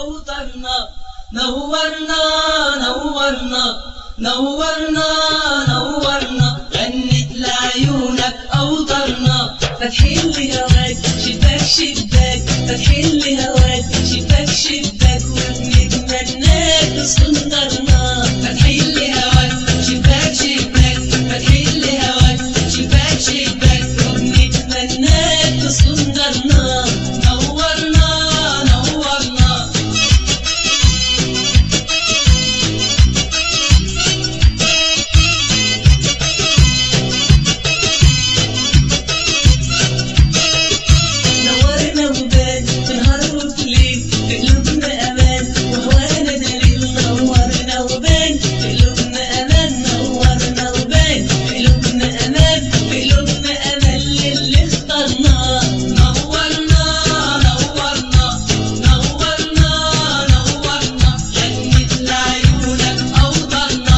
أوطرنا، نورنا نورنا نورنا نورنا، غنت لعيونك أوطرنا، فاتحين لهواك شباك شباك، فاتحين لهواك شباك شباك، وبنتمناك تصون دارنا، فاتحين لهواك شباك شباك، فاتحين لهواك شباك شباك، وبنتمناك تصون دارنا، نورنا نورنا. نورنا وبان في نهار وفي ليل، في قلوبنا امان وهوانا دليل، نورنا وبان في قلوبنا امان، نورنا وبان في قلوبنا امان، في قلوبنا امان للي اخترناه، نورنا نورنا نورنا نورنا، غنت لعيونك أوطرنا.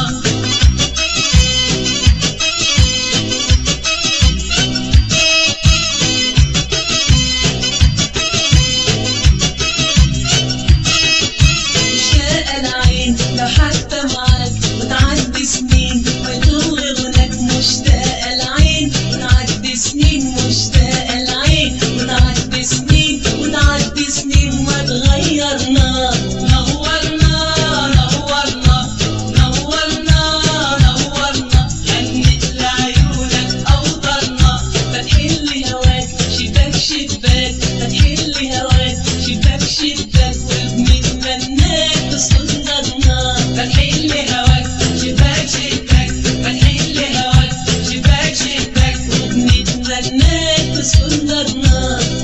مشتاقة العين لو حتى معاك وتعدي سنين ويطول غناك، مشتاقة العين وتعدي سنين، مشتاقة العين وتعدي سنين وتعدي سنين، ما تغيرنا، نورنا نورنا نورنا نورنا، غنت لعيونك أوطرنا، فاتحين لهواك شباك شباك، فاتحين لهواك شباك شباك، وبنتمناك تصون دارنا، فاتحين لهواك شباك شباك، فاتحين لهواك شباك شباك، وبنتمناك تصون دارنا.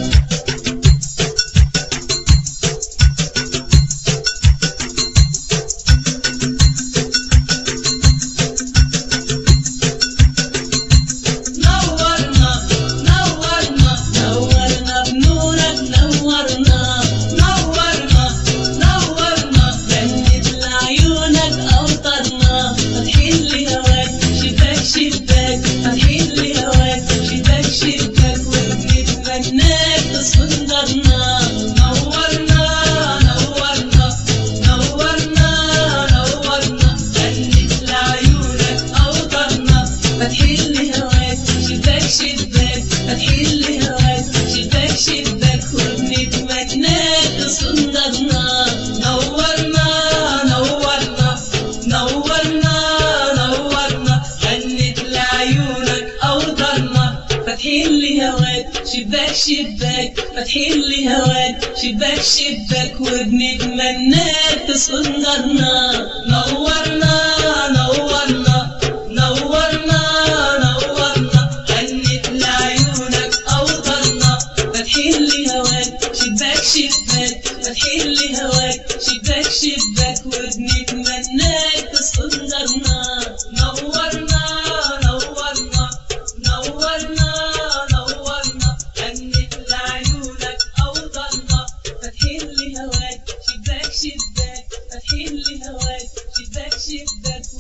نورنا نورنا نورنا بنورك، نورنا نورنا نورنا، غنت لعيونك أوطرنا، فاتحين لهواك شباك شباك، فاتحين لهواك شباك شباك، وبنتمناك تصون دارنا، نورنا نورنا نورنا نورنا، غنت لعيونك أوطرنا، فاتحين لهواك شباك شباك، فاتحين لهواك شباك شباك، وبنتمناك تصون دارنا، نورنا نورنا نورنا نورنا، غنت لعيونك أوطرنا، فاتحين لهواك شباك شباك، فاتحين لهواك شباك شباك، وبنتمناك تصون دارنا، نورنا نورنا نورنا نورنا، غنت لعيونك أوطرنا، فاتحين لهواك شباك شباك، فاتحين لهواك شباك شباك، وبنتمناك تصون دارنا، نورنا نورنا نورنا نورنا، غنت لعيونك أوطرنا، فاتحين لهواك شباك شباك، فاتحين لهواك شباك شباك.